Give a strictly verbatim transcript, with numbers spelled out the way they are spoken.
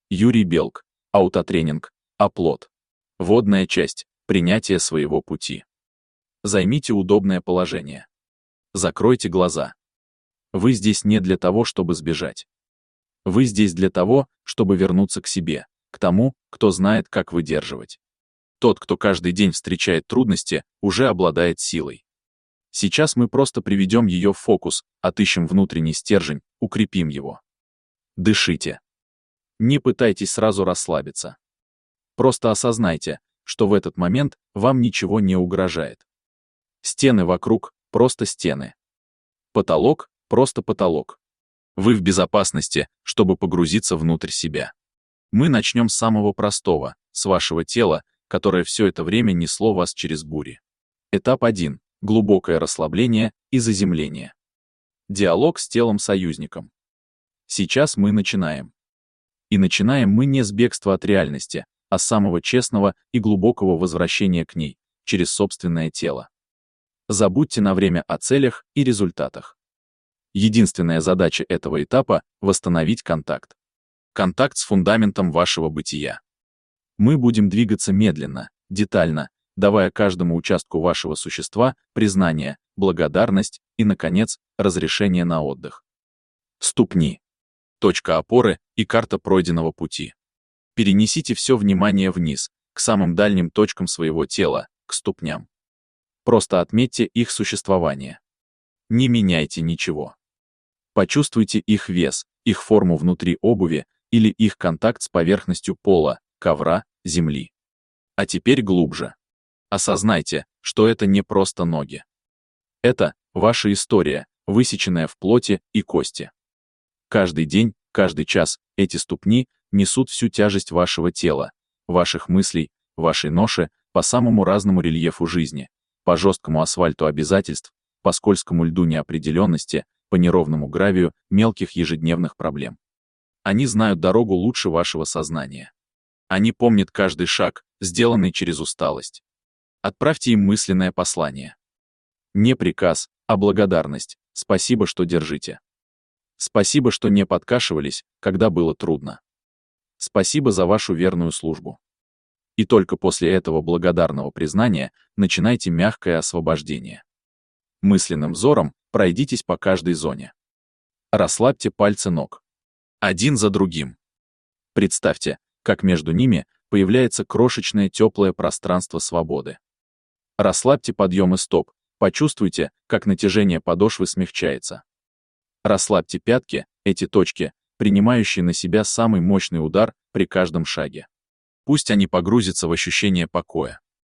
Юрий Белк. Аутотренинг. Оплот. Вводная часть. Принятие своего пути. Займите удобное положение. Закройте глаза. Вы здесь не для того, чтобы сбежать. Вы здесь для того, чтобы вернуться к себе, к тому, кто знает, как выдерживать. Тот, кто каждый день встречает трудности, уже обладает силой. Сейчас мы просто приведем ее в фокус, отыщем внутренний стержень, укрепим его. Дышите. Не пытайтесь сразу расслабиться. Просто осознайте, что в этот момент вам ничего не угрожает. Стены вокруг — просто стены. Потолок — просто потолок. Вы в безопасности, чтобы погрузиться внутрь себя. Мы начнем с самого простого, с вашего тела, которое все это время несло вас через бури. Этап один. Глубокое расслабление и заземление. Диалог с телом-союзником. Сейчас мы начинаем. И начинаем мы не с бегства от реальности, а с самого честного и глубокого возвращения к ней, через собственное тело. Забудьте на время о целях и результатах. Единственная задача этого этапа — восстановить контакт. Контакт с фундаментом вашего бытия. Мы будем двигаться медленно, детально, давая каждому участку вашего существа признание, благодарность и, наконец, разрешение на отдых. Ступни. Точка опоры и карта пройденного пути. Перенесите все внимание вниз, к самым дальним точкам своего тела, к ступням. Просто отметьте их существование. Не меняйте ничего. Почувствуйте их вес, их форму внутри обуви или их контакт с поверхностью пола, ковра, земли. А теперь глубже. Осознайте, что это не просто ноги. Это ваша история, высеченная в плоти и кости. Каждый день, каждый час эти ступни несут всю тяжесть вашего тела, ваших мыслей, вашей ноши по самому разному рельефу жизни, по жесткому асфальту обязательств, по скользкому льду неопределенности, по неровному гравию мелких ежедневных проблем. Они знают дорогу лучше вашего сознания. Они помнят каждый шаг, сделанный через усталость. Отправьте им мысленное послание. Не приказ, а благодарность. Спасибо, что держите. Спасибо, что не подкашивались, когда было трудно. Спасибо за вашу верную службу. И только после этого благодарного признания начинайте мягкое освобождение. Мысленным взором пройдитесь по каждой зоне. Расслабьте пальцы ног. Один за другим. Представьте, как между ними появляется крошечное теплое пространство свободы. Расслабьте подъемы стоп, почувствуйте, как натяжение подошвы смягчается. Расслабьте пятки, эти точки, принимающие на себя самый мощный удар при каждом шаге. Пусть они погрузятся в ощущение покоя.